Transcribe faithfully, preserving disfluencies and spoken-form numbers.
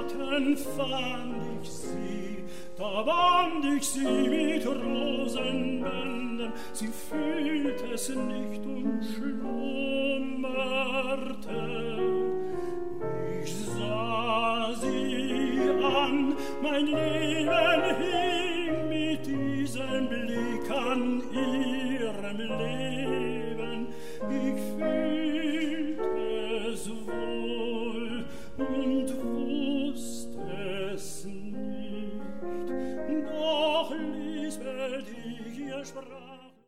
Weiten fand ich sie, da band ich sie mit Rosenbändern, sie fühlt es nicht und schlummerte. Ich sah sie an, mein Leben hing mit diesem Blick an ihrem Leben. Ich fühlte es wohl.